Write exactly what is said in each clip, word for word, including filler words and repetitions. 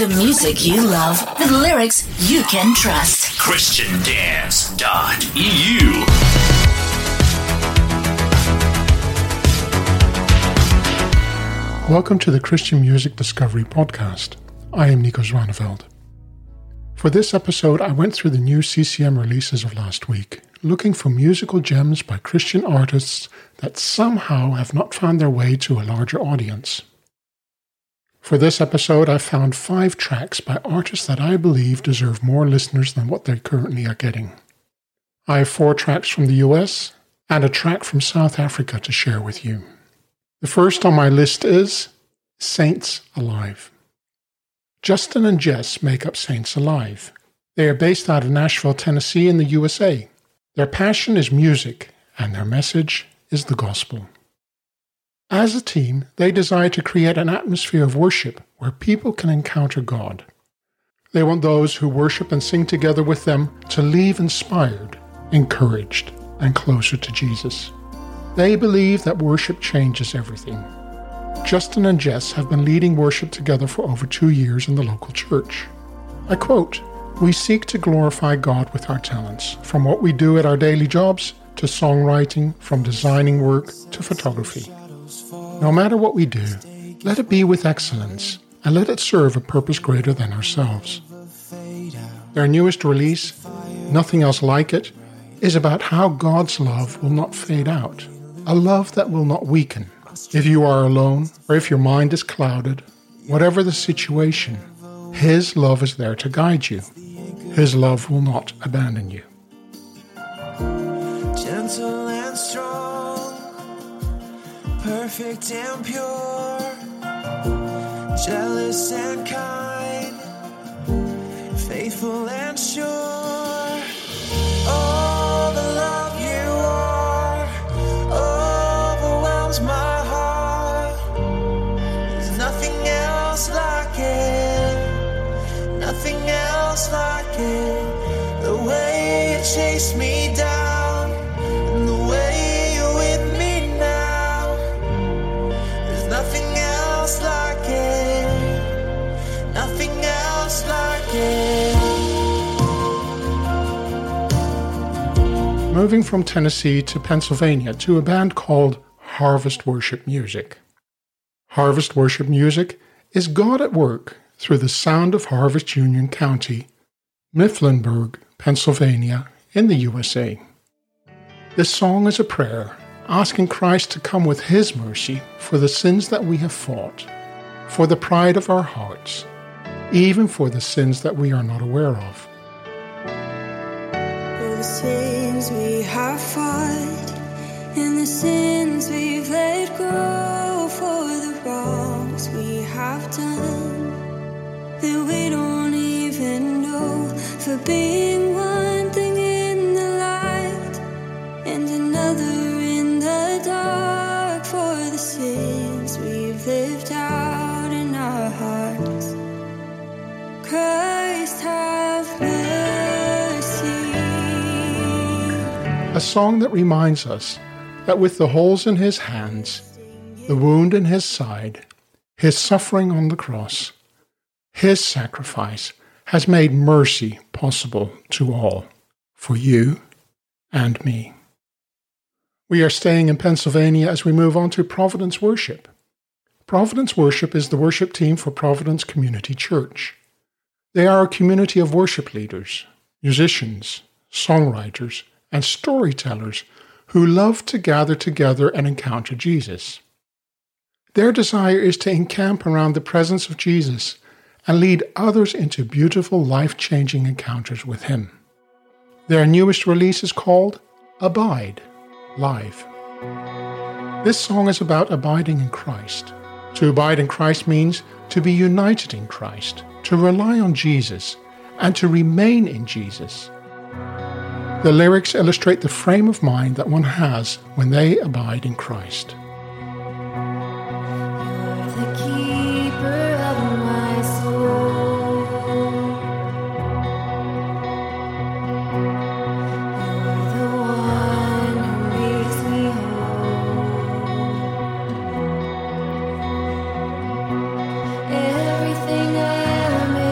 The music you love, the lyrics you can trust. Christian Dance dot E U. Welcome to the Christian Music Discovery Podcast. I am Nico Zwaneveld. For this episode, I went through the new C C M releases of last week, looking for musical gems by Christian artists that somehow have not found their way to a larger audience. For this episode, I found five tracks by artists that I believe deserve more listeners than what they currently are getting. I have four tracks from the U S and a track from South Africa to share with you. The first on my list is Saints Alive. Justin and Jess make up Saints Alive. They are based out of Nashville, Tennessee in the U S A. Their passion is music, and their message is the gospel. As a team, they desire to create an atmosphere of worship where people can encounter God. They want those who worship and sing together with them to leave inspired, encouraged, and closer to Jesus. They believe that worship changes everything. Justin and Jess have been leading worship together for over two years in the local church. I quote, "We seek to glorify God with our talents, from what we do at our daily jobs to songwriting, from designing work to photography. No matter what we do, let it be with excellence and let it serve a purpose greater than ourselves." Their newest release, Nothing Else Like It, is about how God's love will not fade out, a love that will not weaken. If you are alone or if your mind is clouded, whatever the situation, His love is there to guide you. His love will not abandon you. Gentle and strong, perfect and pure, jealous and kind, faithful and sure. All the love you are overwhelms my heart. There's nothing else like it, nothing else like it. The way you chase me down and the way you're with me now. There's nothing else like it, nothing else like it. Moving from Tennessee to Pennsylvania to a band called Harvest Worship Music. Harvest Worship Music is God at work through the sound of Harvest Union County, Mifflinburg, Pennsylvania, in the U S A. This song is a prayer asking Christ to come with His mercy for the sins that we have fought, for the pride of our hearts, even for the sins that we are not aware of. For the sins we have fought, and the sins we've let go, for the wrongs we have done that we don't even know, for being one thing in the light and another in the dark, for the sins we've lived out in our hearts. Christ have mercy. A song that reminds us that with the holes in His hands, the wound in His side, His suffering on the cross, His sacrifice has made mercy possible to all, for you and me. We are staying in Pennsylvania as we move on to Providence Worship. Providence Worship is the worship team for Providence Community Church. They are a community of worship leaders, musicians, songwriters, and storytellers who love to gather together and encounter Jesus. Their desire is to encamp around the presence of Jesus and lead others into beautiful, life-changing encounters with Him. Their newest release is called Abide Live. This song is about abiding in Christ. To abide in Christ means to be united in Christ, to rely on Jesus, and to remain in Jesus. The lyrics illustrate the frame of mind that one has when they abide in Christ. The keeper of my soul, you're the one who makes me whole. Everything I am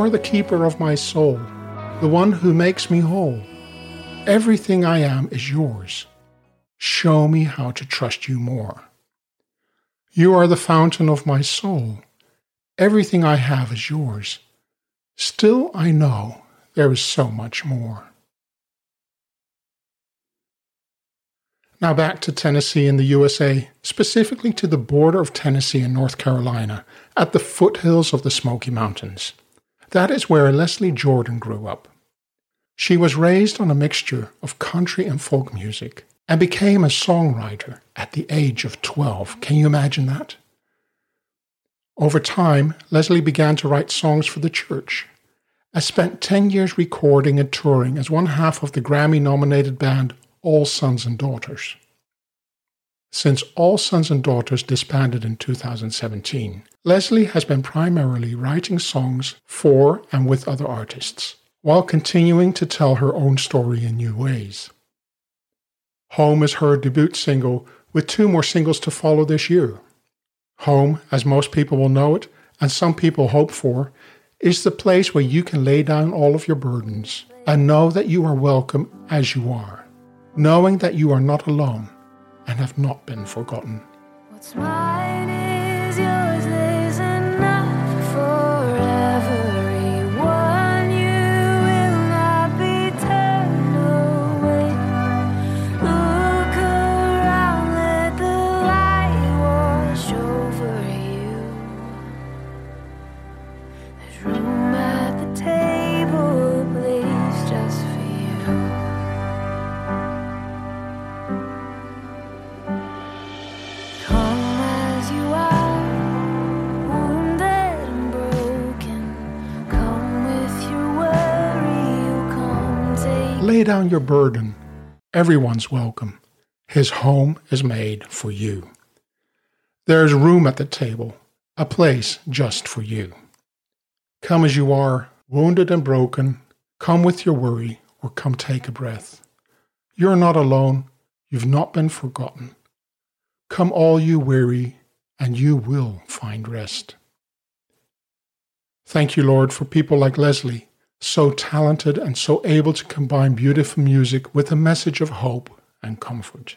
are the keeper of my soul, the one who makes me whole. Everything I am is yours. Show me how to trust you more. You are the fountain of my soul. Everything I have is yours. Still I know there is so much more. Now back to Tennessee in the U S A, specifically to the border of Tennessee and North Carolina, at the foothills of the Smoky Mountains. That is where Leslie Jordan grew up. She was raised on a mixture of country and folk music and became a songwriter at the age of twelve. Can you imagine that? Over time, Leslie began to write songs for the church. I spent ten years recording and touring as one half of the Grammy-nominated band All Sons and Daughters. Since All Sons and Daughters disbanded in two thousand seventeen, Leslie has been primarily writing songs for and with other artists, while continuing to tell her own story in new ways. Home is her debut single, with two more singles to follow this year. Home, as most people will know it, and some people hope for, is the place where you can lay down all of your burdens and know that you are welcome as you are, knowing that you are not alone and have not been forgotten. What's mine is yours, there's enough for everyone. You will not be turned away. Look around, let the light wash over you. There's room at the table, a place just for you. Lay down your burden. Everyone's welcome. His home is made for you. There is room at the table, a place just for you. Come as you are, wounded and broken. Come with your worry, or come take a breath. You're not alone. You've not been forgotten. Come all you weary, and you will find rest. Thank you, Lord, for people like Leslie, so talented and so able to combine beautiful music with a message of hope and comfort.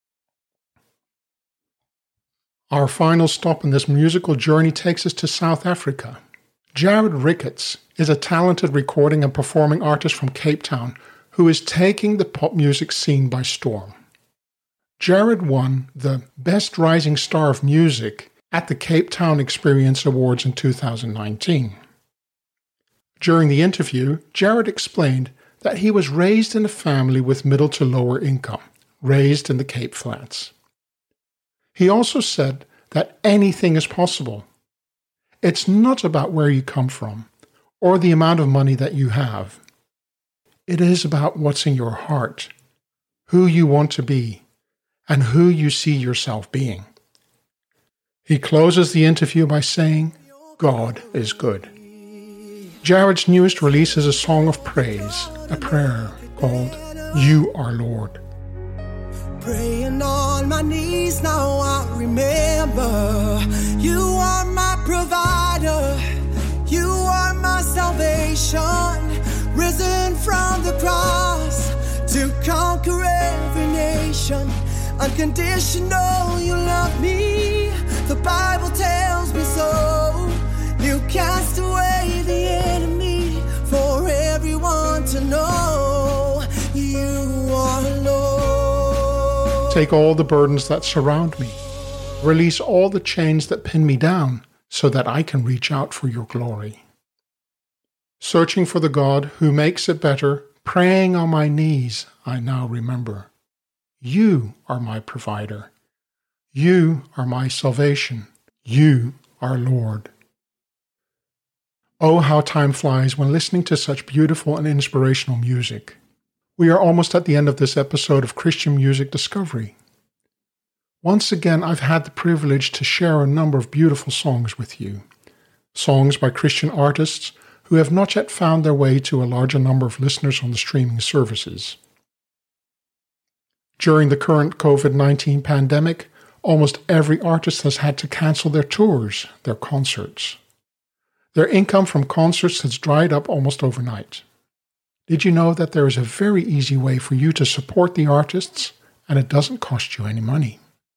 Our final stop in this musical journey takes us to South Africa. Jared Ricketts is a talented recording and performing artist from Cape Town who is taking the pop music scene by storm. Jared won the Best Rising Star of Music at the Cape Town Experience Awards in two thousand nineteen. During the interview, Jared explained that he was raised in a family with middle to lower income, raised in the Cape Flats. He also said that anything is possible. It's not about where you come from or the amount of money that you have. It is about what's in your heart, who you want to be, and who you see yourself being. He closes the interview by saying, God is good. Jared's newest release is a song of praise, a prayer called You Are Lord. Praying on my knees, now I remember you are my provider, you are my salvation, risen from the cross to conquer every nation. Unconditional, you love me, the Bible tells me so. You cast away the enemy for everyone to know you are Lord. Take all the burdens that surround me. Release all the chains that pin me down so that I can reach out for your glory. Searching for the God who makes it better, praying on my knees, I now remember. You are my provider. You are my salvation. You are Lord. Oh, how time flies when listening to such beautiful and inspirational music. We are almost at the end of this episode of Christian Music Discovery. Once again, I've had the privilege to share a number of beautiful songs with you. Songs by Christian artists who have not yet found their way to a larger number of listeners on the streaming services. During the current covid nineteen pandemic, almost every artist has had to cancel their tours, their concerts. Their income from concerts has dried up almost overnight. Did you know that there is a very easy way for you to support the artists, and it doesn't cost you any money?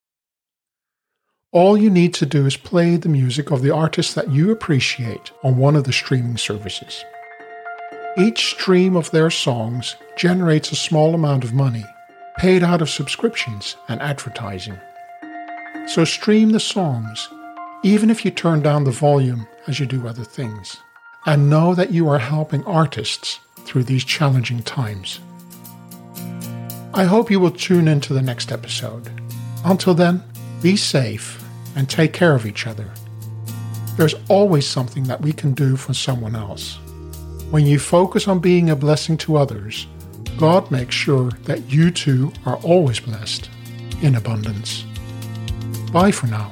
All you need to do is play the music of the artists that you appreciate on one of the streaming services. Each stream of their songs generates a small amount of money, paid out of subscriptions and advertising. So stream the songs, even if you turn down the volume as you do other things, and know that you are helping artists through these challenging times. I hope you will tune in to the next episode. Until then, be safe and take care of each other. There's always something that we can do for someone else. When you focus on being a blessing to others, God makes sure that you too are always blessed in abundance. Bye for now.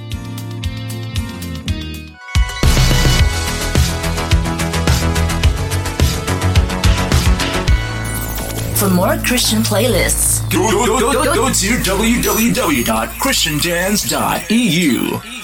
For more Christian playlists, Go, go, go, go, go to w w w dot christian dance dot e u.